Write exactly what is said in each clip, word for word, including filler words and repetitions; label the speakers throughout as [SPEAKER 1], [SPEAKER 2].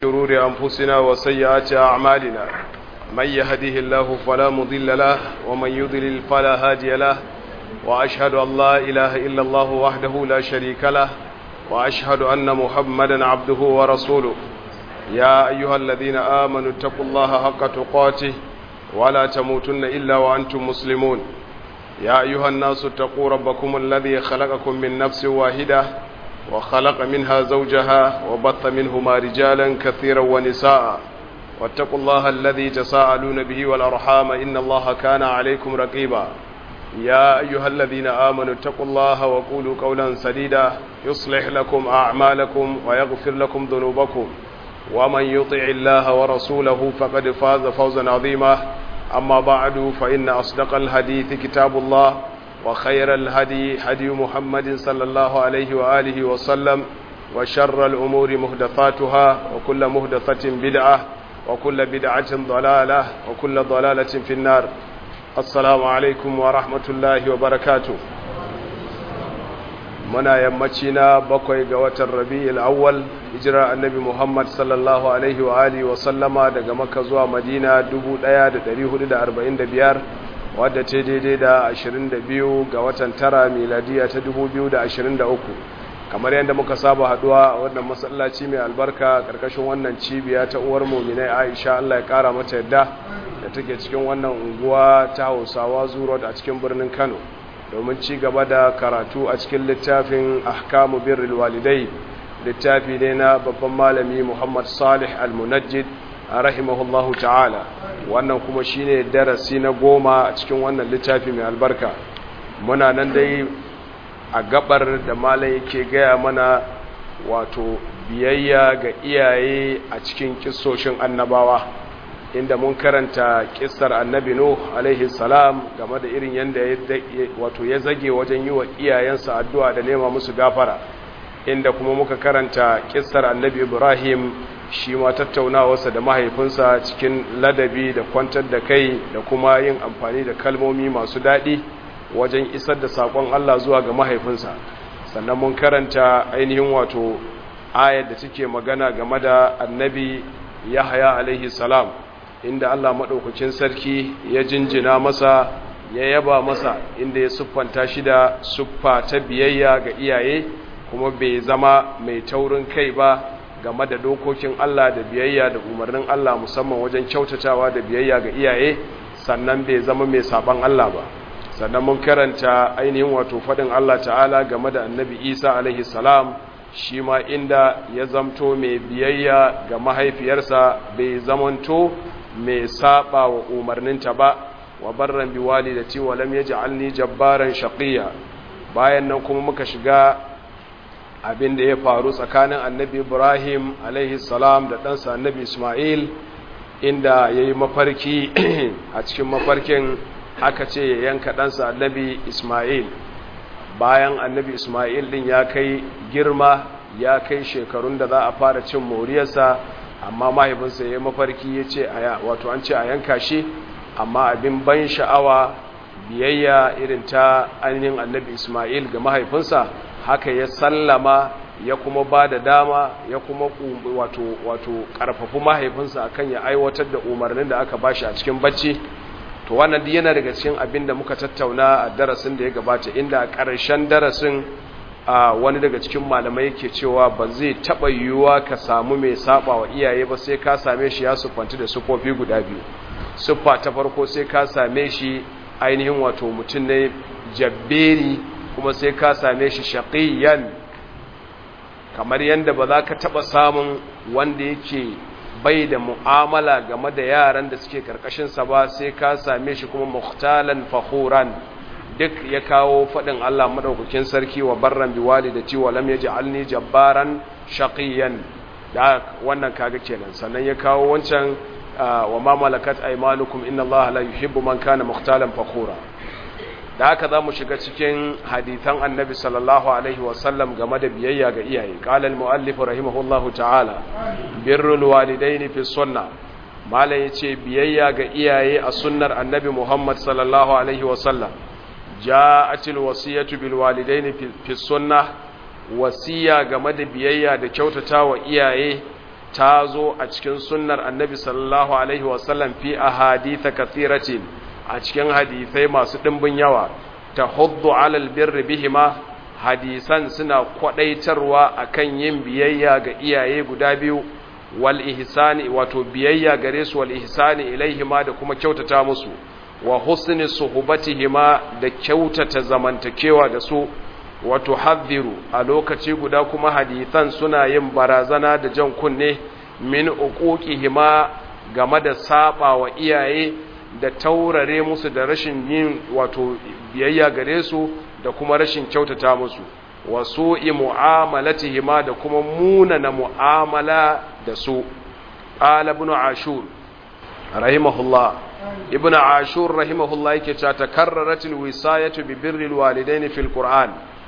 [SPEAKER 1] شرور أنفسنا وسيئات أعمالنا من يهده الله فلا مضل له ومن يضلل فلا هادي له وأشهد أن لا إله إلا الله وحده لا شريك له وأشهد أن محمدا عبده ورسوله يا أيها الذين آمنوا اتقوا الله حق تقاته ولا تموتن إلا وأنتم مسلمون يا أيها الناس اتقوا ربكم الذي خلقكم من نفس واحدة وخلق منها زوجها وبث منهما رجالا كثيرا ونساء واتقوا الله الذي تساءلون به والأرحام إن الله كان عليكم رقيبا يا أيها الذين آمنوا اتقوا الله وقولوا قولا سديدا يصلح لكم أعمالكم ويغفر لكم ذنوبكم ومن يطع الله ورسوله فقد فاز فوزا عظيما أما بعد فإن أصدق الحديث كتاب الله وخير الهدي هدي محمد صلى الله عليه وآله وسلم وشر الأمور محدثاتها وكل محدثة بدعة وكل بدعة ضلالة وكل ضلالة في النار. السلام عليكم ورحمة الله وبركاته. منا يمتنا بقي قوة الربيع الأول هجرة النبي محمد صلى الله عليه وآله وسلم daga Makka zuwa Madina dubu ɗaya da ɗari hudu da arba'in da biyar wadda ta daidai da ashirin da biyu ga watan tara miladiya ta dubu biyu da ashirin da uku kamar yadda muka saba haduwa a wannan masallaci mai albarka karkashin wannan cibiya ta uwar mu'minai Aisha Allah ya kara mata yadda da take cikin wannan unguwa ta Hausawa Zuro a cikin birnin Kano domin ci gaba da karatu a cikin littafin Ahkamu Birrul Walidai littafi ne na babban malami Muhammad Salih Al-Munajjid rahimahullahu ta'ala wannan kuma shine darasi na goma a cikin wannan littafi mai albarka. Muna nan dai a gabar da malai yake gaya mana wato biyayya ga iyaye a cikin kissoshin annabawa inda mun karanta kissar annabi Nuh alaihi salam game da irin yanda wato ya zage wajen yi wa iyayensa addu'a da nema musu gafara, inda kuma muka karanta kissar annabi Ibrahim shi ma tattaunawarsa da mahaifinsa cikin ladabi da kwantar da kai da kuma yin amfani da kalmomi masu daɗi wajen isar da saƙon Allah zuwa ga mahaifinsa. Sannan mun karanta ainihin wato ayar da take magana game da annabi Yahaya alaihi salam inda Allah maɗaukakin sarki ya jinjina masa ya yaba masa inda ya siffanta shi da siffa ta biyayya ga iyaye kuma bai zama mai taurin kai ba game da dokokin Allah da biyayya da umarnin Allah musamman wajen kyautatawa da biyayya ga iyaye, sannan bai zama mai saban Allah ba. Sannan mun karanta ainihin wato fadin Allah ta'ala game da annabi Isa alaihi salam shi ma inda ya zamto mai biyayya ga mahaifiyarsa bai zamanto mai saba wa umarninta ba, wa barran bi walidati wa lam yaj'alni jabbaran shaqiya. Bayan nan kuma muka shiga abin da ya faru tsakanin annabi Ibrahim alaihi salam da ɗansa annabi Ismail inda ya yi mafarki a cikin mafarkin aka ce ya yanka ɗansa annabi Ismail. Bayan annabi Ismail ɗin ya kai girma ya kai shekarun da za a fara cin moriyarsa, amma mahaifinsa ya yi mafarki ya ce wato an ce a yanka shi, amma abin ban sha'awa biyayya irin ta ainihin annabi Ismail ga mahaifinsa haka ya sallama ya kuma ba da dama ya kuma wato wato karfafu mahaifinsa akan ya aiwatar da umarnin da aka bashi a cikin bacci. To wannan duk yana daga cikin abin da muka tattauna a darasin da ya gabata, inda a ƙarshen darasin wani daga cikin malamai yake cewa ba zai taɓa yiwuwa ka samu mai saba wa iyaye ba sai ka same shi ya siffanci da siffofi guda biyu. Siffa ta farko sai ka same shi ainihin wato mutum ne jabberi, kuma sai ka same shi shaqiyan, kamar yadda ba za ka taɓa samun wanda yake bai da mu'amala game da yaran da suke karkashinsa ba sai ka same shi kuma mukhtalan fakhuran. Duk ya kawo faɗin Allah madaukakin sarki wa barran bi walidati wa lam yaj'alni jabbaran shaqiyan, da wannan kaga kenan. Sannan ya kawo wancan wa ma malakat aymanukum inna Allah la yuhibbu man kana mukhtalan fakhura. Da haka za mu shiga cikin hadithan annabi sallallahu alaihi wasallam game da biyayya ga iyaye. Qala al-muallif rahimahullahu ta'ala birrul walidaini fi sunnah, mala yace biyayya ga iyaye a sunnar annabi Muhammad sallallahu alaihi wasallam. Ja'atil wasiyatu bil walidaini fi sunnah, wasiya game da biyayya da kyautatawa iyaye ta zo a cikin sunnar annabi sallallahu alaihi wasallam fi ahadith kathiratin a cikin hadisai masu dimbin yawa tahuddu alal birri bihima hadisan suna kwadaitarwa akan yin biyayya ga iyaye guda biyu wal ihsani wato biyayya gare su wal ihsani ilaihima da kuma kyautata musu wa husni suhbatihima da kyautata zamantakewa da su wato hadhiru a lokaci guda kuma hadisan suna yin barazana da jan kunne min uquqihima game da saba wa iyaye da taurare musu da rashin yin wato biyayya gare su da kuma rashin kyautata musu wa su'i mu'amalatihima da kuma munana mu'amala da su qala ibn ashur rahimahullah ibn ashur rahimahullah yake cewa takarraratil wisayatu bi birril walidaini fil qur'an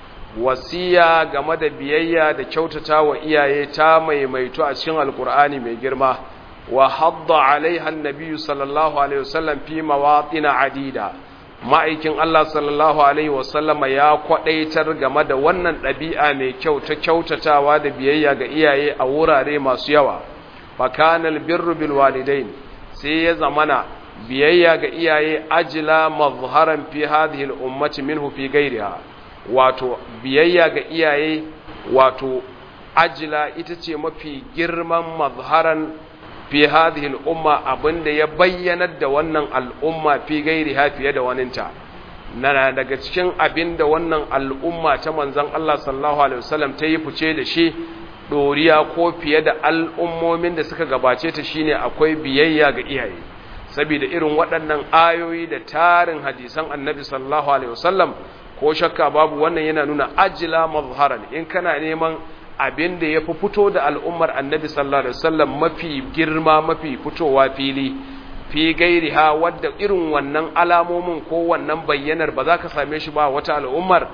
[SPEAKER 1] wasiya game da biyayya da kyautata wa iyaye ta maimaito a cikin alqur'ani mai girma wa hadda alaiha annabi sallallahu alaihi wasallam fi mawatin adida ma'aikin Allah sallallahu alaihi wasallam ya kwadaitar game da wannan dabi'a mai kyau ta kyautatawa da biyayya ga iyaye a wurare masu yawa fa kana albirru bil walidain sai ya zamana biyayya ga iyaye ajla mazharan fi hadhihi al ummati minhu fi ghayriha wato biyayya ga iyaye wato ajila ita ce mafi girman mazharan fi hadhihi al-umma abinda ya bayyanar da wannan al'umma fi gairiha fiye da waninta nana daga cikin abinda wannan al'umma ta manzon Allah sallallahu alaihi wasallam ta yi fice da shi doriya ko fiye da al'ummomin da suka gabace ta shine akwai biyayya ga iyaye saboda irin waɗannan ayoyi da tarin hadisan annabi sallallahu alaihi wasallam ko shakka babu wannan yana nuna ajila mazharan in kana neman abin da ya fi fito da al'ummar annabi sallallahu alaihi wasallam mafi girma mafi fitowa fili fi gairiha wadda irin wannan alamomin ko wannan bayyanar ba za ka same shi ba wata al'ummar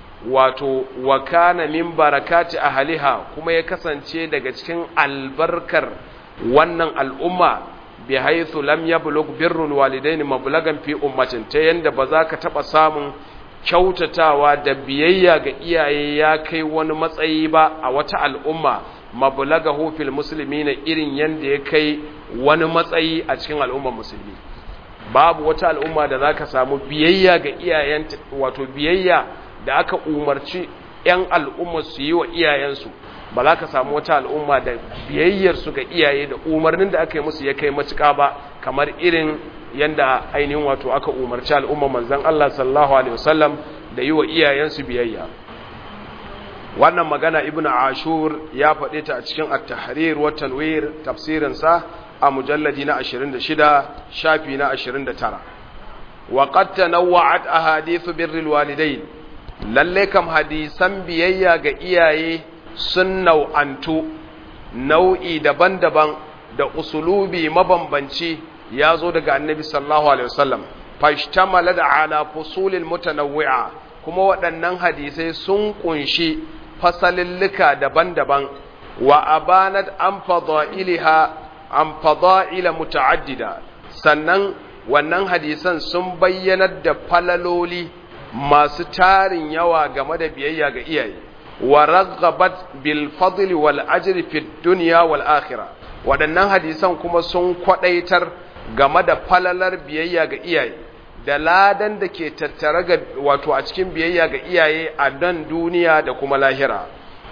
[SPEAKER 1] wato wa kana min barakati ahliha kuma ya kasance daga cikin albarkar wannan al'umma bi haythu lam yablugh birrul walidaini mablagan fi ummatin ta yanda ba za ka taba samun kyautatawa da biyayya ga iyaye ya kai wani matsayi ba a wata al'umma mablagahu fil muslimina irin yanda ya kai wani matsayi a cikin al'ummar musulmi babu wata al'umma da zaka samu biyayya ga iyayen wato biyayya da aka umarci ƴan al'umma su yi wa iyayensu ba za ka samu wata al'umma da biyayyar su ga iyaye da umarnin da aka yi musu ya kai matuƙa ba kamar irin yanda ainihin wato aka umarci al'umma manzon Allah sallallahu alaihi wasallam da yi wa iyayensu biyayya wannan magana ibnu ashur ya faɗe ta a cikin at-tahrir wa tanwir tafsirin sa a mujalladi na ashirin da shida shafi na ashirin da tara wa qad tanawwa'at ahadithu birril walidain lalle kam hadisan biyayya ga iyaye sun nau'antu nau'i daban-daban da usulubi mabambanci ya zo daga annabi sallallahu alaihi wasallam fashtamala da ala fusulil mutanawwi'a kuma waɗannan hadisai sun kunshi fasalillika daban-daban wa abanat an fadailiha an fadaila muta'addida sannan wannan hadisan sun bayyanar da falaloli masu tarin yawa game da biyayya ga iyaye wa raghabat bil fadli wal ajri fid dunya wal akhirah waɗannan hadisan kuma sun kwadaitar game da falalar biyayya ga iyaye da ladan da ke tattare ga wato a cikin biyayya ga iyaye a nan duniya da kuma lahira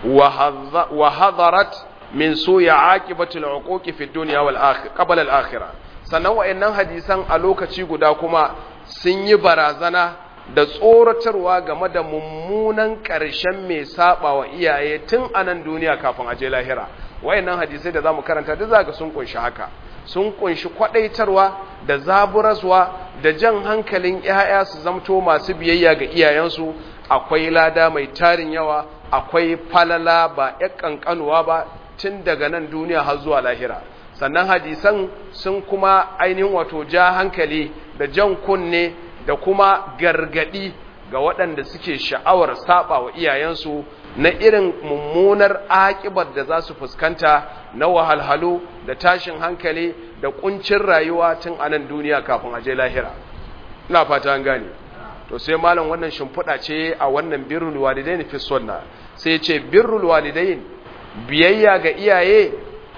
[SPEAKER 1] wa hadarat min su'i aqibatil uquqi fi dunya wal akhirah qabla al akhirah sannan wayannan hadisan a lokaci guda kuma sun yi barazana da tsoratarwa game da mummunan ƙarshen mai saba wa iyaye tun a nan duniya kafin aje lahira wayannan hadisai da zamu karanta duk zaka sun kunshi haka sun kunshi kwadaitarwa da zaburaswa da jan hankalin ƴaƴa su zamto masu biyayya ga iyayensu akwai lada mai tarin yawa akwai falala ba ƴan kankanuwa ba tun daga nan duniya har zuwa lahira sannan hadisan sun kuma ainihin wato ja hankali da jan kunne da kuma gargadi ga waɗanda suke sha'awar saba wa iyayensu na irin mummunar aƙibar da za su fuskanta na wahalhalu da tashin hankali da kuncin rayuwa tun a nan duniya kafin aje lahira ina fata an gane to sai malam wannan shimfiɗa ce a wannan birrul walidain fi sunna sai ce birrul walidain biyayya ga iyaye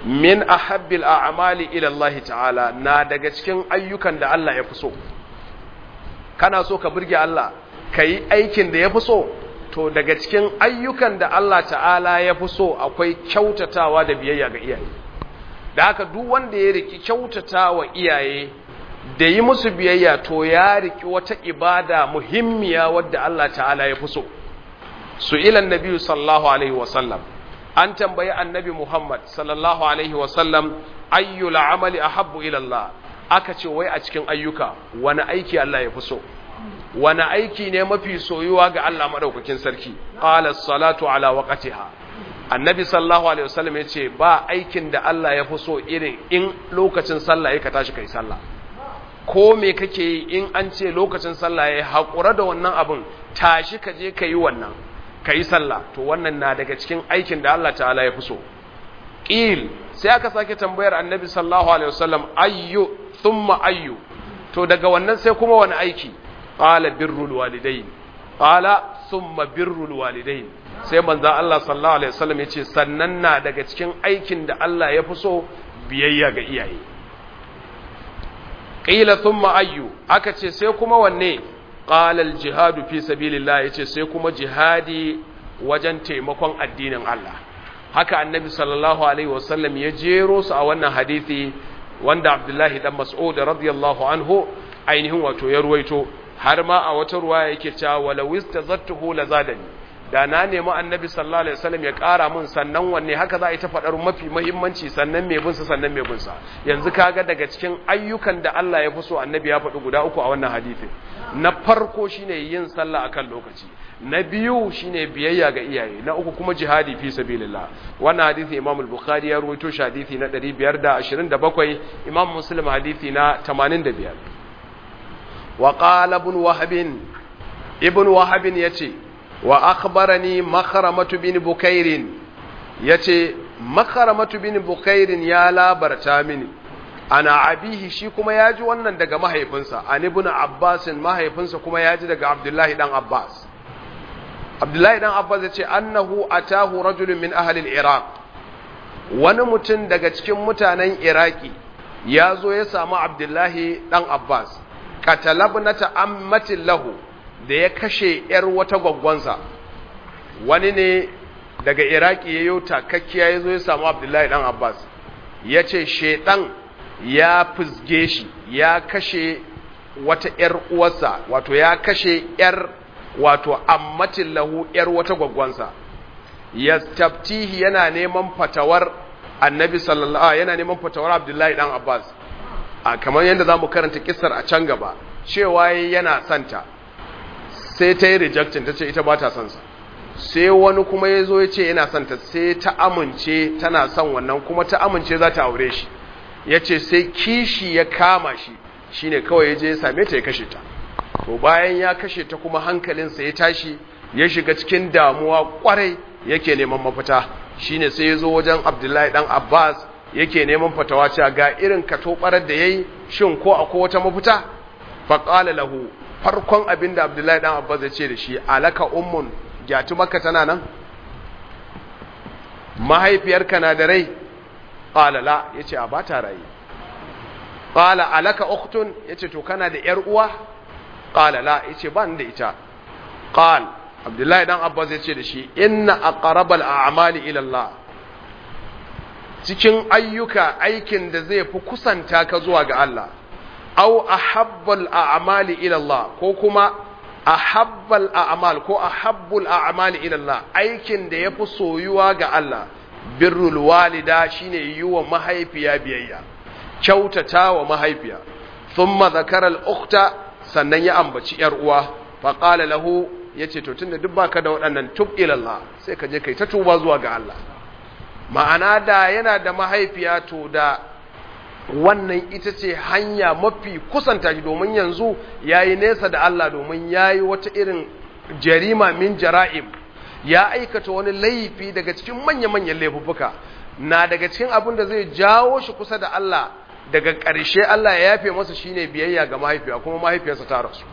[SPEAKER 1] min ahabbil a'mali ila Allah ta'ala na daga cikin ayyukan da Allah ya fi so kana so ka burge Allah kai aikin da ya fi so to daga cikin ayyukan da Allah ta'ala ya fi so akwai kyautatawa da biyayya ga iyaye da haka duk wanda ya riki kyautatawa iyaye da yi musu biyayya to ya riki wata ibada muhimmiya wadda Allah ta'ala ya fi so su ilan nabi sallallahu alaihi wasallam an tambayi annabi Muhammad sallallahu alaihi wasallam ayyul amali ahabbu ila Allah aka ce wai a cikin ayyuka wani aiki Allah ya fi so wani aiki ne mafi soyuwa ga Allah madaukakin sarki qala as-salatu ala waqtiha annabi sallallahu alaihi wasallam yace ba aikin da Allah ya fi so irin in lokacin sallah yake tashi kai sallah ko me kake yi in an ce lokacin sallah yayi hakura da wannan abun tashi ka je kai wannan kai sallah to wannan na daga cikin aikin da Allah ta'ala ya fi so qil sai aka sake tambayar annabi sallallahu alaihi wasallam ayyu thumma ayyu to daga wannan sai kuma wani aiki qala birrul walidain qala thumma birrul walidain sai manzo Allah sallallahu alaihi wasallam yace sannan na daga cikin aikin da Allah ya fi so biyayya ga iyaye qila thumma ayyu aka ce sai kuma wanne qala al jihadu fi sabilillah yace sai kuma jihadi wajen taimakon addinin Allah haka annabi sallallahu alaihi wasallam ya jero su a wannan hadisi wanda Abdullahi dan Mas'ud radiyallahu anhu ainihin wato ya ruwaito har ma a wata ruwaya yake cewa walaw istazattuhu lazadani da na nemi annabi sallallahu alaihi wasallam ya ƙara mun sannan wanne haka za a yi ta faɗar mafi muhimmanci sannan mai binsa sannan mai binsa yanzu kaga daga cikin ayyukan da Allah ya fi so annabi ya faɗi guda uku a wannan hadisi na farko shine yin sallah akan lokaci na biyu shine biyayya ga iyaye na uku kuma jihadi fi sabilillah wannan hadisi Imam al-Bukhari ya rawaito shi hadisi na ɗari biyar da ashirin da bakwai Imam Muslim hadisi na tamanin da biyar wa qala ibn Wahb ibn Wahb yace wa akhbarani Makhramatu bin Bukair yace Makhramatu bin Bukair ya labarta mini ana abihi shi kuma yaji wannan daga mahaifinsa an ibn Abbas mahaifinsa kuma yaji daga Abdullahi dan Abbas Abdullahi dan Abbas yace annahu atahu rajulun min ahli al-Iraq wani mutum daga cikin mutanen Iraki yazo ya samu Abdullahi dan Abbas katalabnata ammatin lahu da ya kashe ‘yar wata gwaggwansa wani ne daga Iraki ya yi takakkiya ya zo ya samu Abdullahi ɗan Abbas ya ce shaiɗan ya fizge shi ya kashe wata ‘yar uwarsa wato ya kashe ‘yar wato ammatin lahu ‘yar wata gwaggwansa ya tabtihi yana neman fatawar annabi sallallahu yana neman fatawar Abdullahi ɗan Abbas a kamar yadda za mu karanta kissar a can gaba cewa yana santa sai ta yi rejectin ta ce ita ba ta son sa sai wani kuma ya zo ya ce yana son ta sai ta amince tana son wannan kuma ta amince za ta aure shi ya ce sai kishi ya kama shi shi ne kawai ya je ya same ta ya kashe ta to bayan ya kashe ta kuma hankalinsa ya tashi ya shiga cikin damuwa kwarai yake neman mafita shi ne sai ya zo wajen Abdullahi dan Abbas yake neman fatawa cewa ga irin katobarar da ya yi shin ko akwai wata mafita faƙala lahu farkon abin da Abdullahi dan Abbas ya ce da shi alaka ummun gyatu maka tana nan mahaifiyarka na da rai qala la yace a ba ta rai qala alaka ukhtun yace to kana da yar uwa qala la yace ban da ita qal Abdullahi dan Abbas ya ce da shi inna aqrabal a'mali ila Allah cikin ayyuka aikin da zai fi kusanta ka zuwa ga Allah aw ahabbal a'mali ila Allah ko kuma ahabbal a'mal ko ahabbul a'mali ila Allah aikin da yafi soyuwa ga Allah birrul walida shine yiwa mahaifiya biyayya kyautatawa mahaifiya thumma zakara al-ukhta sannan ya ambaci yar uwa fa qala lahu yace to tunda duk baka da waɗannan tub ila Allah sai ka je kai ta tuba zuwa ga Allah ma'ana da yana da mahaifiya to da wannan ita ce hanya mafi kusanta shi domin yanzu yayi nesa da Allah domin yayi wata irin jarima min jara'im ya aikata wani laifi daga cikin manya-manyan laifuffuka na daga cikin abin da zai jawo shi kusa da Allah daga ƙarshe Allah ya yafe masa shine biyayya ga mahaifiya kuma mahaifiyarsa ta rasu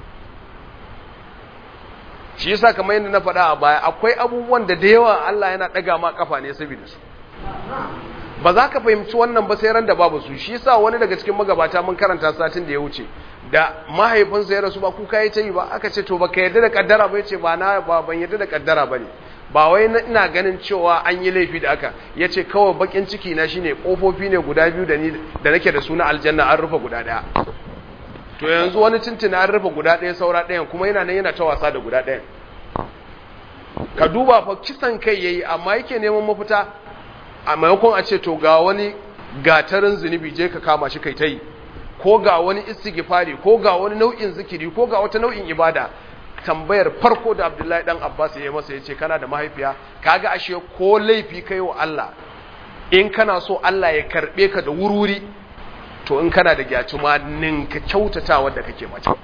[SPEAKER 1] shi yasa kamar yadda na faɗa a baya akwai abubuwan da da yawa Allah yana ɗaga ma kafa ne saboda su ba za ka fahimci wannan ba sai ran da babu su. Shi yasa wani daga cikin magabata mun karanta satin da ya wuce da mahaifinsa ya rasu ba kuka yi ta yi ba, aka ce to baka yarda da kaddara ba, yace ba na ba ban yarda da kaddara bane, ba wai ina ganin cewa an yi laifi da aka, yace kawai bakin ciki na shine kofofi ne guda biyu da ni da nake da su na aljanna an rufe guda daya, to yanzu wani tintina an rufe guda daya saura dayan kuma yana nan yana ta wasa da guda dayan. Ka duba fa kisan kai yayi amma yake neman mafita, a maimakon a ce to ga wani gatarin zunubi je ka kama shi kai ta yi, ko ga wani istighfari, ko ga wani nau'in zikiri, ko ga wata nau'in ibada. Tambayar farko da Abdullahi dan Abbas ya yi masa yace kana da mahaifiya, kaga ashe ko laifi kai wa Allah in kana so Allah ya karbe ka da wurwuri, to in kana da gyatuma ninka kyautata wanda kake mata.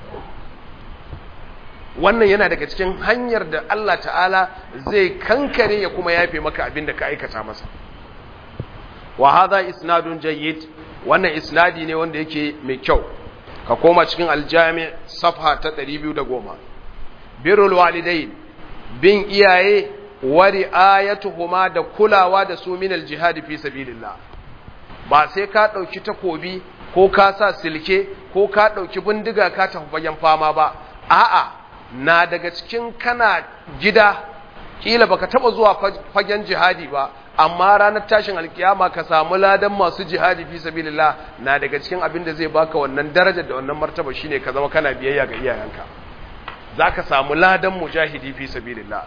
[SPEAKER 1] Wannan yana daga cikin hanyar da Allah ta'ala zai kankare ya kuma yafe maka abin da ka aikata masa. Wa hadha isnadun jayyid, wannan isnadi ne wanda yake mai kyau. Ka koma cikin aljami safha ta ɗari biyu da goma. Birrul walidain, bin iyaye wa ri'ayatuhuma da kulawa da su min aljihad fi sabilillah. Ba sai ka dauki takobi ko ka sa silke ko ka dauki bindiga ka tafi bayan fama ba. A'a, na daga cikin kana gida kila baka taba zuwa fagen jihadi ba, amma ranar tashin alkiyama ka samu ladan masu jihadi fi sabilillah. Na daga cikin abin da zai baka wannan darajar da wannan martaba shine ka zama kana biyayya ga iyayenka, zaka samu ladan mujahidi fi sabilillah.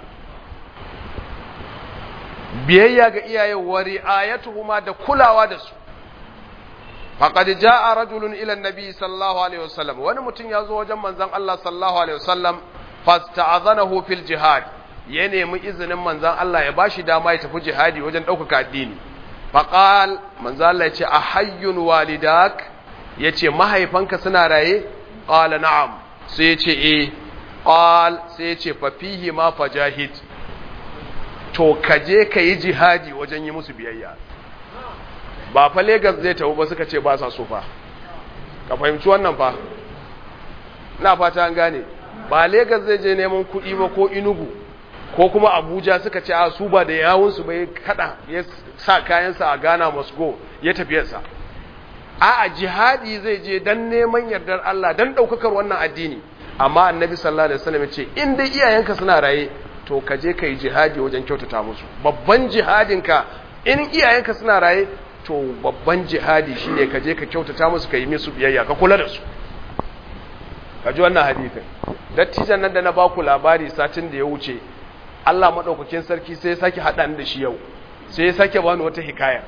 [SPEAKER 1] Biyayya ga iyaye wa ri'ayatuhuma da kulawa da su. Faqad jaa rajulun ila an-nabi sallallahu alaihi wasallam, wani mutum ya zo wajen manzon Allah sallallahu alaihi wasallam, fasta'adhanahu fil jihad, ya nemi izinin manzon Allah ya bashi dama ya tafi jihadi wajen ɗaukaka addini. Faqal, manzon Allah ya ce ahayyun walidak, yace mahaifanka suna raye? Qala na'am, sai ya ce eh. Qal, sai ya ce fa fihi ma fajahid, to kaje ka yi jihadi wajen yi musu biyayya. Ba fa Lagos zai tafi ba suka ce ba sa so fa, ka fahimci wannan fa, ina fata an gane. Ba Lagos zai je neman kuɗi ba ko Enugu ko kuma Abuja suka ce a su ba da yawunsu bai kada ya sa kayansa a Ghana must go ya tafiyarsa. A'a, jihadi zai je dan neman yardar Allah, dan daukakar wannan addini. Amma Annabi sallallahu alaihi wasallam ya ce in dai iyayenka suna raye to ka je kai jihadi wajen kyautata musu. Babban jihadinka in iyayenka suna raye, to babban jihadi shine ka je ka kyautata musu, ka yi musu biyayya, ka kula da su. Ka ji wannan hadisin. Dattijan nan da na baku labari satin da ya wuce, Allah madaukakin sarki sai ya sake hada ni da shi yau, sai ya sake bani wata hikaya.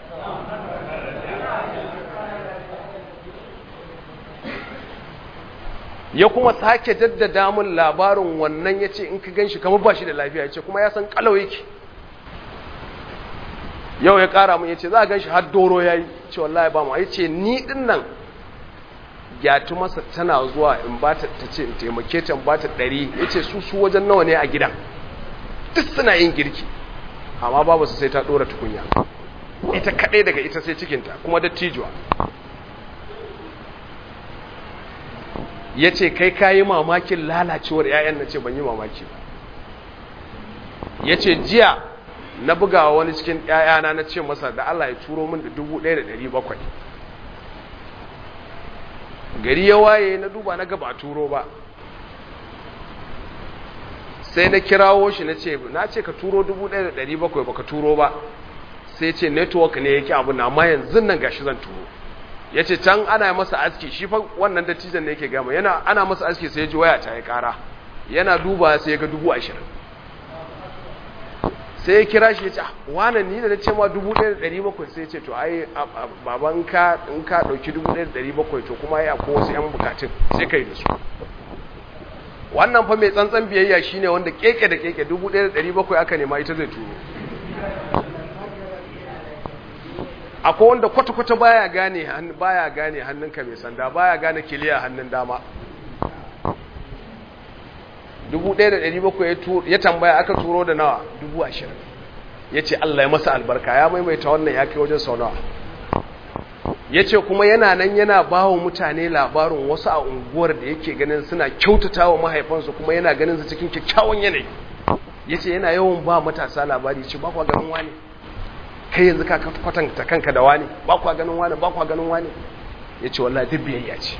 [SPEAKER 1] Ya kuma sake jaddada mun labarin wannan, yace in ka ganshi kamar ba shi da lafiya, yace kuma ya san kalau yake. Yau ya kara mun yace za a ganshi har doro yayi, ce wallahi ba mu, yace ni din nan gyatu masa tana zuwa in ba ta tace in taimake ta in ba ta ɗari, yace su su wajen nawa ne a gidan, duk suna yin girki amma babu su sai ta dora tukunya, ita kadai daga ita sai cikinta, kuma dattijuwa. Yace kai kayi mamakin lalacewar ƴaƴan, nace ban yi mamaki ba. Yace jiya na bugawa wani cikin ƴaƴana na ce masa da Allah ya turo min da dubu ɗaya da ɗari bakwai. Gari ya waye na duba na ga ba turo ba, sai na kirawo shi na ce na ce ka turo dubu ɗaya da ɗari bakwai baka turo ba, sai ce network ne yake abin, amma yanzu nan gashi zan turo. Ya ce can ana masa aski, shi fa wannan dattijan ne yake gama, yana ana masa aski sai ya ji waya ta ya kara, yana duba sai ya ga dubu ashirin. Sai ya kira shi ya ce wane ni da na ce ma dubu ɗaya da ɗari bakwai, sai ya ce to ai baban ka in ka ɗauki dubu ɗaya da ɗari bakwai to kuma ya ko wasu ‘yan bukatun sai ka yi da su. Wannan fa mai tsantsan biyayya shine wanda keke da keke dubu ɗaya da ɗari bakwai aka nema ita zai turo. Akwai wanda kwata-kwata baya gane baya gane hannunka mai sanda, baya gane kiliya hannun dama. dubu ɗaya da ɗari bakwai ya tambaya aka turo da nawa dubu ashirin. Ya ce Allah ya masa albarka, ya maimaita wannan ya kai wajen sau nawa. Ya ce kuma yana nan yana ba wa mutane labarin wasu a unguwar da yake ganin suna kyautata wa mahaifansu, kuma yana ganin su cikin kyakkyawan yanayi. Ya ce yana yawan ba matasa labari, ce ba kwa ganin wani kai yanzu ka kwatanta kanka da wani ba kwa ganin wani ba kwa ganin wani yace wallahi duk biyayya ce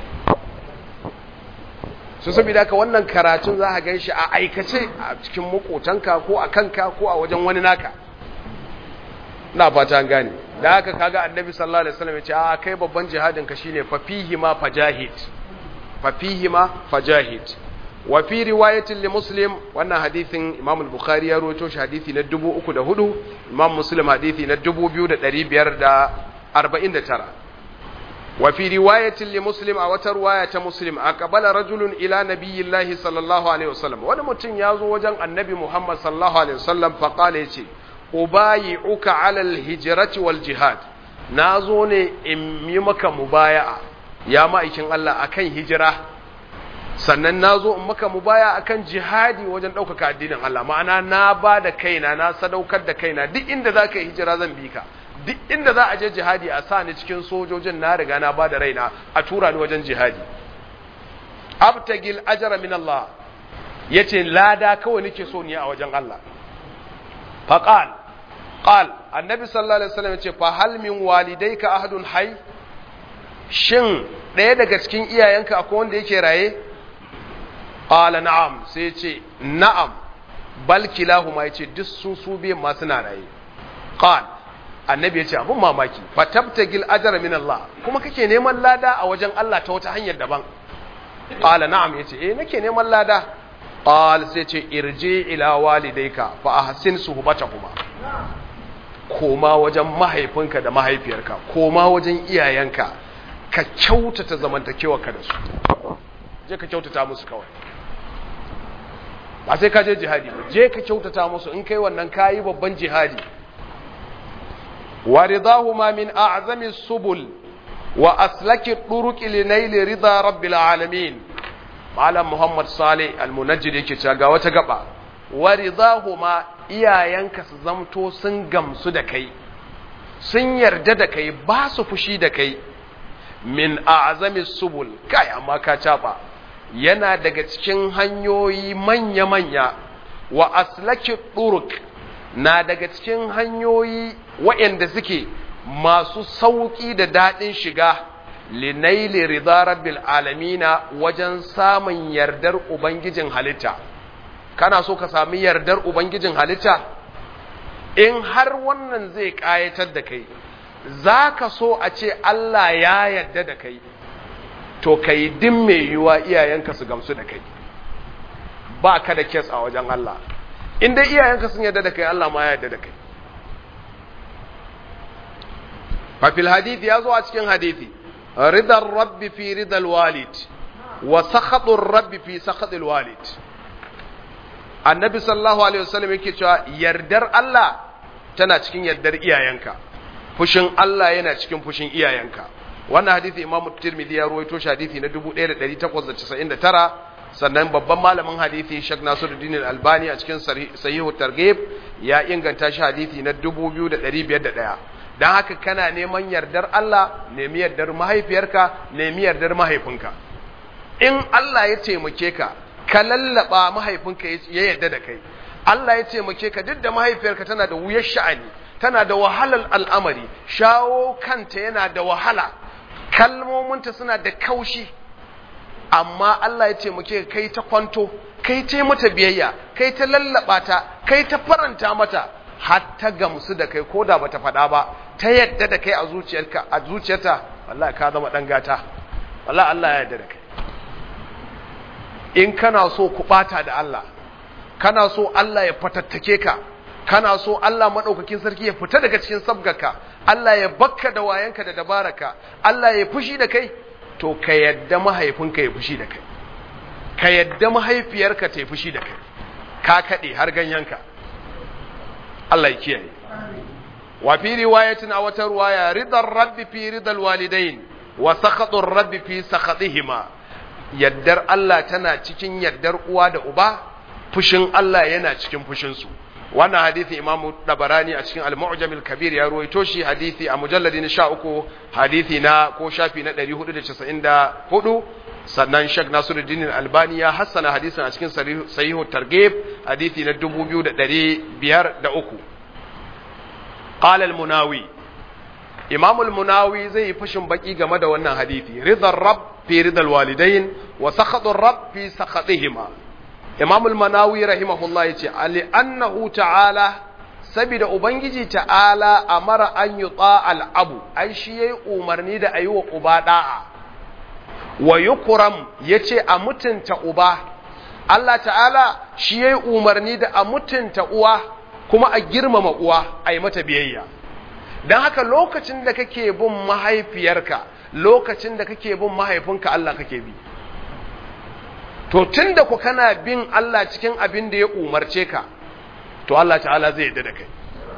[SPEAKER 1] so saboda haka wannan karatun za ka ganshi a aikace a cikin makotanka ko a kanka ko a wajen wani naka ina fata an gane da haka kaga annabi sallallahu alaihi wasallam yace a kai babban jihadin ka shine fa fihi ma fajahid fa fihi ma fajahid wa fi riwayatin li muslim wannan hadithin imam al-bukhari ya rawaito shi hadisi na dubu uku da hudu imam muslim hadisi na dubu biyu da ɗari biyar da arba'in da tara wa fi riwayatin li muslim a wata riwaya ta muslim aqbala rajulun ila nabiyillahi sallallahu alaihi wasallam wani mutum ya zo wajen annabi muhammad sallallahu alaihi wasallam fa qala yace ubayi'uka ala al-hijrati wal jihad nazo ne in yi maka mubaya'a ya ma'aikin Allah akan hijira sannan nazo in maka mubaya'a akan jihadi wajen daukaka addinin Allah ma'ana na ba da kaina na sadaukar da kaina duk inda zaka yi hijira zan bi ka duk inda za a je jihadi a sa ni cikin sojojin na riga na ba da raina a tura ni wajen jihadi abtagil ajra min Allah yace lada kawai nake so ni a wajen Allah faqal qal annabi sallallahu alaihi wasallam yace fa hal min walidayka ahadun hayy shin daya daga cikin iyayenka akwai wanda yake raye qala na'am sai yace na'am bal kilahuma yace duk su su biyan ma suna raye qal annabi yace abun mamaki fa tabtagil ajra min Allah kuma kake neman lada a wajen Allah ta wata hanyar daban qala na'am yace eh nake neman lada qal sai ce irji ila walidayka fa ahsin suhbatahuma koma wajen mahaifinka da mahaifiyarka koma wajen iyayenka ka kyautata zamantakewarka da su je ka kyautata musu kawai ba sai ka je jihadi ba je ka kyautata musu in kai wannan kayi babban jihadi waridahuma min a'zami subul wa aslaki turuqi linayli ridha rabbil alamin Malam Muhammad Saleh Al-Munajjid yake cewa ga wata gaba waridahuma iyayenka su zamto sun gamsu da kai sun yarda da kai ba su fushi da kai min a'zami subul kai amma ka caba yana daga cikin hanyoyi manya-manya wa aslaki turuq na daga cikin hanyoyi waɗanda suke masu sauki da dadin shiga linaili ridha rabbil alamina wajen samun yardar ubangijin halitta kana so ka sami yardar ubangijin halitta in har wannan zai kayatar da kai zaka so a ce Allah ya yarda da kai to kai din mai yiwa iyayenka su gamsu da kai ba ka da kes a wajen Allah in dai iyayenka sun yarda da kai Allah ma ya yarda da kai fa fil hadith ya zo a cikin hadisi ridar rabbi fi ridal walid wa sakhatur rabbi fi sakhatil walid annabi sallallahu alaihi wasallam yake cewa yardar Allah tana cikin yardar iyayenka fushin Allah yana cikin fushin iyayenka wannan hadisi imamu tirmidhi ya ruwaito shi hadisi na dubu ɗaya da ɗari takwas da casa'in da tara sannan babban malamin hadisi Sheikh Nasiruddin Al-Albani a cikin sahihu targhib ya inganta shi hadisi na dubu biyu da ɗari biyar da ɗaya dan haka kana neman yardar Allah nemi yardar mahaifiyarka nemi yardar mahaifinka in Allah ya taimake ka ka lallaba mahaifinka ya yarda da kai Allah ya taimake ka duk da mahaifiyarka tana da wuyar sha'ani tana da wahalar al'amari shawo kanta yana da wahala kalmominta suna da kaushi amma Allah ya taimake ka kai ta kwanto kai ta mata biyayya kai ta lallaba ta kai ta faranta mata har ta gamsu da kai ko da bata faɗa ba ta yadda da kai a zuciyarka a zuciyarta wallahi ka zama dan gata wallahi Allah ya yarda da kai in kana so ku bata da Allah kana so Allah ya fatattake ka kana so Allah madaukakin sarki ya fita daga cikin sabgarka Allah ya bakka da wayanka da dabaraka Allah ya fushi da kai to ka yadda mahaifinka ya fushi da kai ka yadda mahaifiyarka ta yi fushi da kai ka kade har ganyanka Allah ya kiyaye wa fi riwayatin aw wata riwaya ridar rabbi fi ridal walidain wa sakhatur rabbi fi sakhatihima yaddar Allah tana cikin yaddar uwa da uba fushin Allah yana cikin fushin su wannan hadisi Imam Dabarani a cikin Al-Mu'jam al-Kabir ya ruwaito shi hadisi a mujalladi na sha uku hadisi na ko shafi na ɗari hudu da casa'in da hudu sannan Sheikh Nasiruddin Al-Albani ya hassana hadisin a cikin Sahihu Targhib hadisi na dubu biyu da ɗari biyar da uku qala al-munawi imam al-munawi zai fashin baki game da wannan hadisi ridar rabb fi ridal walidain wa sakhatur rabb fi sakhatihima imam al-munawi rahimahullah yace ali annahu ta'ala sabida ubangiji ta'ala amara an yuta al-abu ai shi yayi umarni da ayi wa uba da'a wa yukram yace a mutunta uba Allah ta'ala shi yayi umarni da a mutunta uwa kuma a girmama uwa ayi mata biyayya dan haka lokacin da kake bin mahaifiyarka lokacin da kake bin mahaifinka Allah kake bi to tunda ku kana bin Allah cikin abin da ya umarce ka to Allah ta'ala zai yarda da kai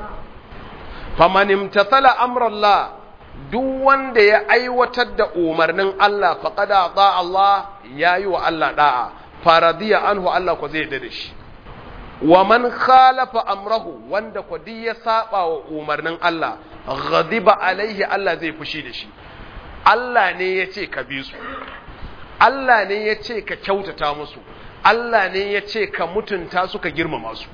[SPEAKER 1] faman imtathala amrallah duk wanda ya aiwatar da umarnin Allah faqad ata Allah yayi wa Allah da'a faradiya anhu Allah ko zai yarda da shi wa man khalafa amrahu wanda ko ya saba wa umarnin Allah ghadiba alaihi Allah zai fushi da shi Allah ne yace ka bi su Allah ne yace ka kyautata musu Allah ne yace ka mutunta su ka girmama su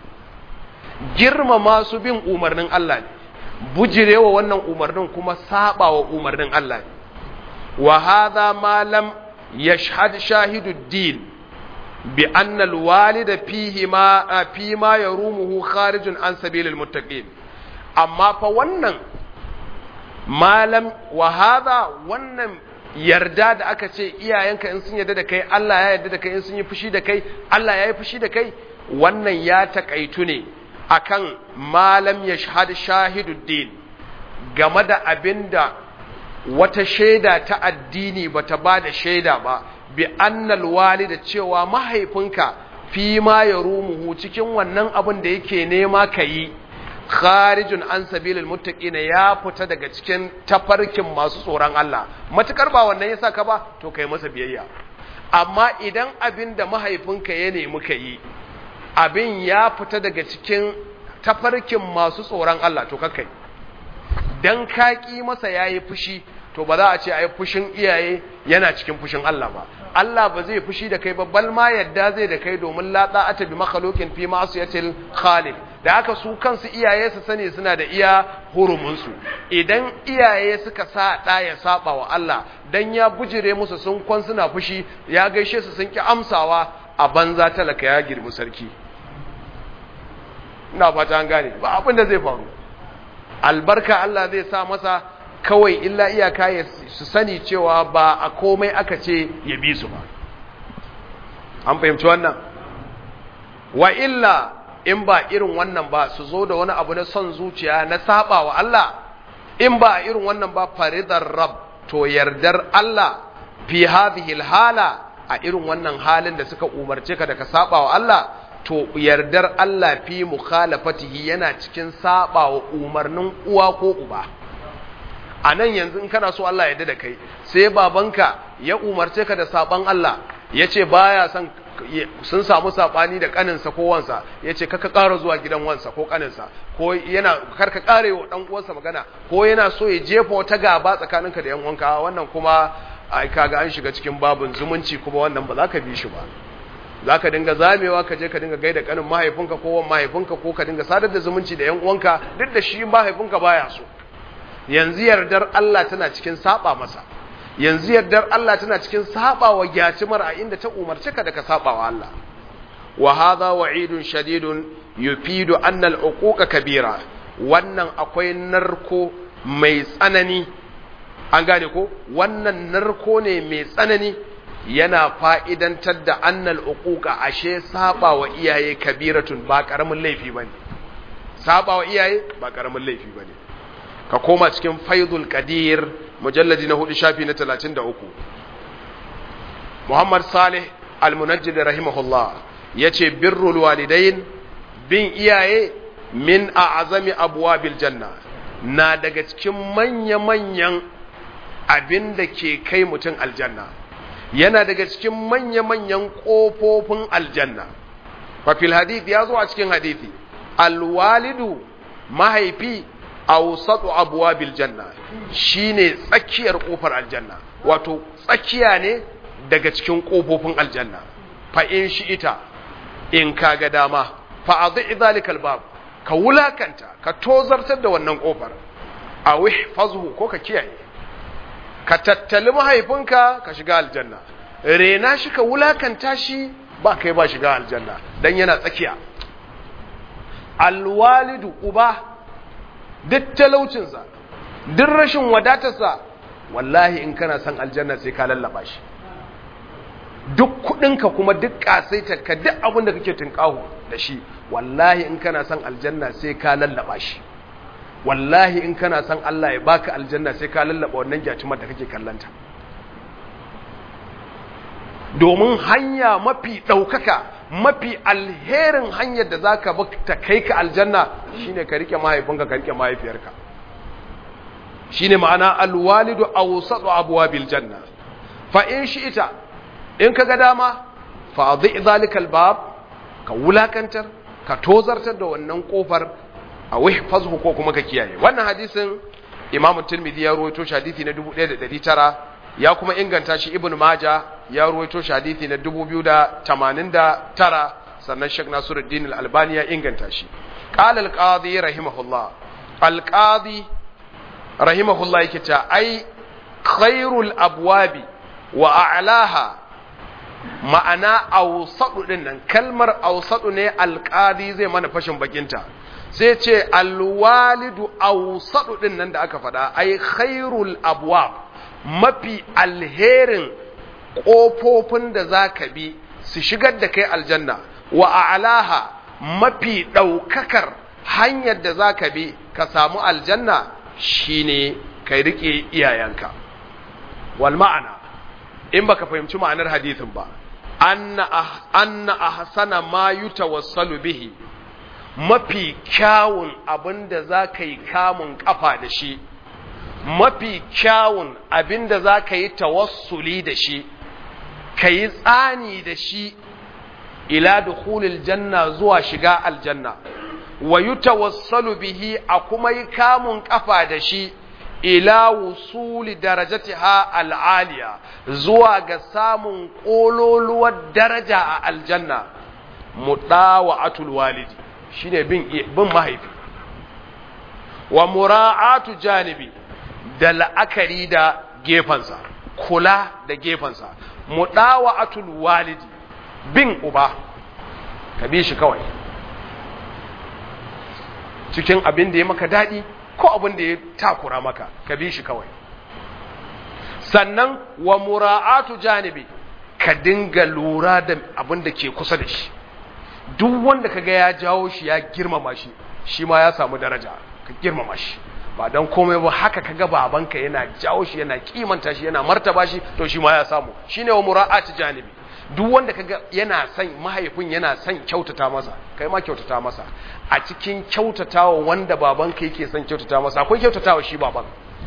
[SPEAKER 1] girmama su bin umarnin Allah ne bujirewa wannan umarnin kuma saba wa umarnin Allah ne wa hadha ma lam yashhad shahidud din bi anna alwalida fihi ma fi ma yarumuhu kharijun an sabilil muttaqin amma fa wannan malam wa hadha wannan yarda da aka ce iyayenka in sun yarda da kai Allah ya yarda da kai in sun yi fushi da kai Allah ya yi fushi da kai wannan ya takaitu ne akan malam yashhad shahiduddin game da abinda wata shaida ta addini bata bada shaida ba bi annal walida cewa mahaifinka fi ma yarumuhu cikin wannan abin da yake nema kai kharijun an sabilil muttaqina ya fita daga cikin tafarkin masu tsoron Allah matukar ba wannan yasa ka ba to kai masa biyayya amma idan abinda mahaifinka ya nemi kai abin ya fita daga cikin tafarkin masu tsoron Allah to kakai dan kaki masa yayi fushi to ba za a ce ai fushin iyaye yana cikin fushin Allah ba Allah ba zai fushi da kai ba bal ma yadda zai da kai domin la ta'ata bi makhluqin fi ma'siyatil khaliq da haka su kansu iyaye su sani suna da iya hurumin su idan iyaye suka sa da ya saba wa Allah dan ya bujire musu sun kwan suna fushi ya gaishe su sun ki amsawa a banza talaka ya girbi sarki ina fata an gane ba abin da zai faru albarka Allah zai sa masa kawai illa iyaka ya su sani cewa ba a komai aka ce ya bi su ba an fahimci wannan wa illa in ba irin wannan ba su zo da wani abu na son zuciya na saba wa Allah in ba irin wannan ba faridar rab to yardar Allah fi hadhihi hala a irin wannan halin da suka umarce ka da ka saba wa Allah to yardar Allah fi mukhalafatihi yana cikin saba wa umarnin uwa ko uba a nan yanzu in kana so Allah ya yarda da kai sai babanka ya umarce ka da saban Allah ya ce baya son sun samu sabani da kaninsa ko wansa ya ce kaka ƙara zuwa gidan wansa ko kaninsa ko yana karka ƙare wa ɗan uwansa magana ko yana so ya jefa wata gaba tsakaninka da yan uwanka wannan kuma ai kaga an shiga cikin babun zumunci kuma wannan ba za ka bi shi ba za ka dinga zamewa ka je ka dinga gaida kanin mahaifinka ko wan mahaifinka ko ka dinga sadar da zumunci da yan uwanka duk da shi mahaifinka baya so yanzu yardar Allah tana cikin saba masa yanzu yardar Allah tana cikin saba wa gyacimar a inda ta umarce ka da ka saba wa Allah wa hadha wa'idun shadidun yufidu anna al-uquqa kabira wannan akwai narko mai tsanani an gane ko wannan narko ne mai tsanani yana fa'idantar da annal uquqa ashe saba wa iyaye kabiratun ba karamin laifi bane saba wa iyaye ba karamin laifi bane ka koma cikin faidul qadir mujalladi na hudu shafi na talatin da uku Muhammad Salih al-Munajjid rahimahullah yace birrul walidain bin iyaye min a'zami abwabil janna na daga cikin manya-manyan abinda ke kai mutum aljanna yana daga cikin manya-manyan kofofin aljanna fa fil hadith ya zo a cikin hadisi alwalidu mahaifi awsatu abwabil janna shine tsakiyar kofar aljanna wato tsakiya ne daga cikin kofofin aljanna fa in shi ita in kaga dama fa adhi zalikal bab ka wulakanta ka tozartar da wannan kofar a wihfazhu ko ka kiyaye ka tattali mahaifinka ka shiga aljanna rena shi ka wulakanta shi ba kai ba shiga aljanna dan yana tsakiya alwalidu uba duk talaucinsa duk rashin wadatarsa wallahi in kana son aljanna sai ka lallaba shi duk kudinka kuma duk kasaitarka duk abin da kake tunkaho da shi wallahi in kana son aljanna sai ka lallaba shi wallahi in kana son Allah ya baka aljanna sai ka lallaba wannan jatumar da kake kallanta domin hanya mafi daukaka mafi alherin hanyar da zaka bi ta kai ka aljanna shine ka rike mahaifinka ka rike mahaifiyarka shine ma'ana alwalidu awsatu abwabil janna fa in shi'ita in kaga dama fa adhi zalika albab ka wulakantar ka tozartar da wannan kofar a wihfazhu ko kuma ka kiyaye wannan hadisin Imam Tirmidhi ya rawaito shi hadisi na dubu ɗaya da ɗari tara ya kuma inganta shi Ibn Majah ya rawaito shi hadisi na dubu biyu da tamanin da tara sannan Sheikh Nasiruddin Al-Albani ya inganta shi qala al-qadi rahimahullah al-qadi rahimahullah yake ta ai khairul abwabi wa a'laha ma'ana awsadu din nan kalmar awsadu ne alqadi zai mana fashin bakinta sai ce alwalidu awsadu din nan da aka faɗa ai khairul abwab mafi alherin kofofin da zaka bi su shigar da kai aljanna wa a'laha mafi daukakar hanyar da zaka bi ka samu aljanna shine kai rike iyayenka wal ma'ana in baka fahimci ma'anar hadisin ba anna anna ahsana ma yutawassalu bihi mafi kyawun abinda zaka yi kamun kafa da shi mafi kyawun abinda zaka yi tawassuli da shi kai tsani da shi ila dukhulil janna zuwa shiga aljanna wa yutawassalu bihi a kuma yi kamun kafa da shi ila wusuli darajatiha al'aliya zuwa ga samun kololuwar daraja a aljanna mudawa'atul walidi shine bin bin mahaifi wa mura'atu janibi da la'akari da gefansa kula da gefansa mudawa'atul walidi bin uba ka bi shi kawai cikin abin da ya maka dadi ko abin da ya takura maka ka bi shi kawai sannan wa mura'atu janibi ka dinga lura da abin da ke kusa da shi duk wanda kaga ya jawo shi ya girmama shi shi ma ya samu daraja ka girmama shi ba dan komai ba haka kaga babanka yana jawo shi yana kimanta shi yana martaba shi to shi ma ya samu shine wa mura'atu janibi duk wanda kaga yana son mahaifin yana son kyautata masa kai ma kyautata masa a cikin kyautatawa wanda babanka yake son kyautata masa akwai kyautatawa shi baban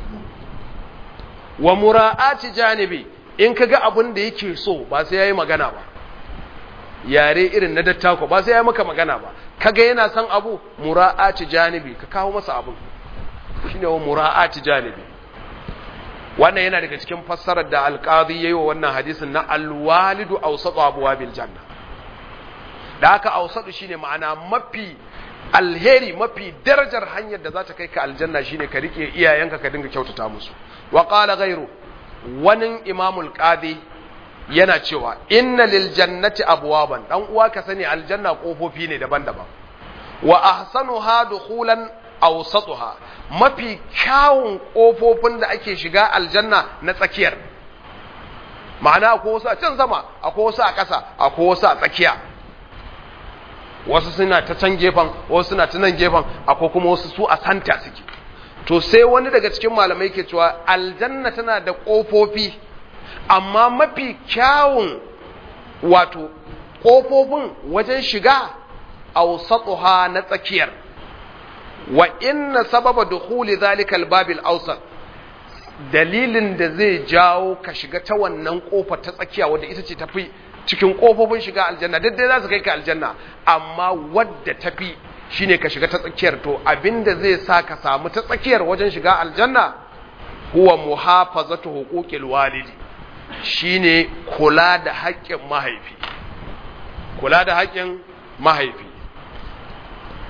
[SPEAKER 1] wa mura'ati janibi in kaga abin da yake so ba sai yayi magana ba yare irin na dattako ba sai yayi maka magana ba kaga yana son abu mura'ati janibi ka kawo masa abun shine wa mura'ati janibi wannan yana daga cikin fassarar da alqadi yayi wa wannan hadisin na alwalidu awsatu abwabil janna da haka awsatu shine ma'ana mafi alheri mafi darajar hanyar da za ta kai ka aljanna shine ka rike iyayenka ka dinga kyautata musu wa qala ghayru wani imamul qadi yana cewa inna lil jannati abwaban dan uwa ka sani aljanna kofofi ne daban-daban wa ahsanuha dukhulan awsatuha mafi kyawun kofofin da ake shiga aljanna na tsakiyar ma'ana akwai wasu a can sama akwai wasu a ƙasa akwai wasu a tsakiya wasu suna ta can gefen wasu suna ta nan gefen akwai kuma wasu su a santa suke to sai wani daga cikin malamai ke cewa aljanna tana da kofofi amma mafi kyawun wato kofofin wajen shiga awsatuha na tsakiyar wa inna sababa dukhuli zalika albab al-awsat dalilin da zai jawo ka shiga ta wannan kofar ta tsakiya wanda ita ce tafi cikin kofofin shiga aljanna daddai za su kai ka aljanna amma wadda tafi shine ka shiga ta tsakiyar to abinda zai sa ka samu ta tsakiyar wajen shiga aljanna huwa muhafazatu huquqil walidi shine kula da haƙƙin mahaifi kula da haƙƙin mahaifi